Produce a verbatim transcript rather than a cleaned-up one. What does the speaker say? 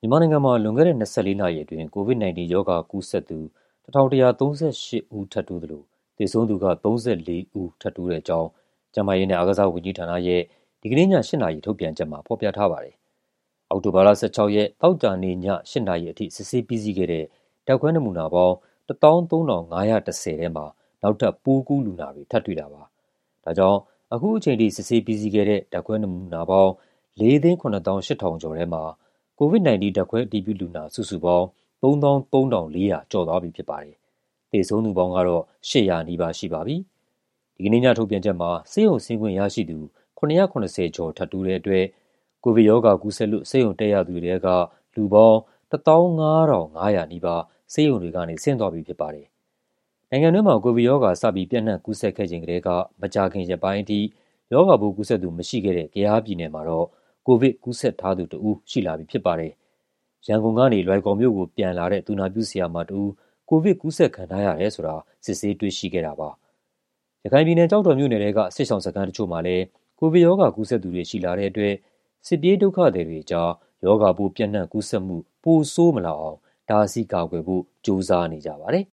မြန်မာနိုင်ငံမှာလွန်ခဲ့တဲ့၂၄နာရီအတွင်း ကိုဗစ်-၁၉ ရောဂါကူးစက်သူတစ်ထောင်တစ်ရာသုံးဆယ့်ရှစ်ဦးထပ်တိုးသလိုသေဆုံးသူကသုံးဆယ့်လေးဦးထပ်တိုးတဲ့အကြောင်းကျန်းမာရေးနဲ့အားကစားဝန်ကြီးဌာနရဲ့ဒီကနေ့ည၈နာရီထုတ်ပြန်ချက်မှာဖော်ပြထားပါတယ်။အောက်တိုဘာလ၁၆ရက်သောကြာနေ့ည၈နာရီအထိစစ်ဆေးပြီးစီးခဲ့တဲ့ဓာတ်ခွဲနမူနာပေါင်းတစ်သောင်းသုံးထောင်ငါးရာ၁၀ထဲမှာနောက်ထပ်ပိုးကူးလူနာတွေထပ်တွေ့တာပါ။ဒါကြောင့်အခုအချိန်ထိစစ်ဆေးပြီးစီးခဲ့တဲ့ဓာတ်ခွဲနမူနာပေါင်းလေးသိန်းခုနှစ်သောင်းရှစ်ထောင်ကျော်ထဲမှာကိုဗစ်-၁၉ ဓာတ်ခွဲအတည်ပြုလူနာစုစုပေါင်းသုံးသောင်းသုံးထောင်လေးရာကျော်သွားပြီဖြစ်ပါတယ်။သေဆုံးသူပေါင်းကတော့၈၀၀နီးပါးရှိပါပြီ။ဒီကနေ့ညထုတ်ပြန်ချက်မှာဆေးရုံဆင်းခွင့်ရရှိသူခုနှစ်ရာခုနှစ်ဆယ်ကျော်ထပ်တိုးတဲ့အတွက်ကိုဗစ်ရောဂါကူးစက်လို့ဆေးရုံတက်ရသူတွေထဲကလူပေါင်းတစ်သောင်းငါးထောင်ငါးရာနီးပါးဆေးရုံတွေကနေဆင်းသွားပြီဖြစ်ပါတယ်။နိုင်ငံတွင်းမှာကိုဗစ်ရောဂါစပြီးပြန့်နှံ့ကူးစက်ခဲ့ချိန်ကတည်းကမကြာခင်ရက်ပိုင်းအထိရောဂါပိုးကူးစက်သူမရှိခဲ့တဲ့ကယားပြည်နယ်မှာတော့ကိုဗစ်ကူးစက်ထားသူတစ်ဦးရှိလာပြီဖြစ်ပါတယ်။ရန်ကုန်ကနေလွိုင်ကော်မြို့ကိုပြန်လာတဲ့သူနာပြုဆရာမတစ်ဦးကိုဗစ်ကူးစက်ခံထားရတယ်ဆိုတာစစ်ဆေးတွေ့ရှိခဲ့တာပါ။ရခိုင်ပြည်နယ်ကျောက်တော်မြို့နယ်ထဲကစစ်ဆောင်စခန်းတချို့မှာလည်းကိုဗစ်ရောဂါကူးစက်သူတွေရှိလာတဲ့အတွက်စစ်ပြေးဒုက္ခသည်တွေကြားရောဂါပိုးပြန့်နှံ့ကူးစက်မှုပိုဆိုးမလာအောင်တားဆီးကာကွယ်ဖို့ကြိုးစားနေကြပါတယ်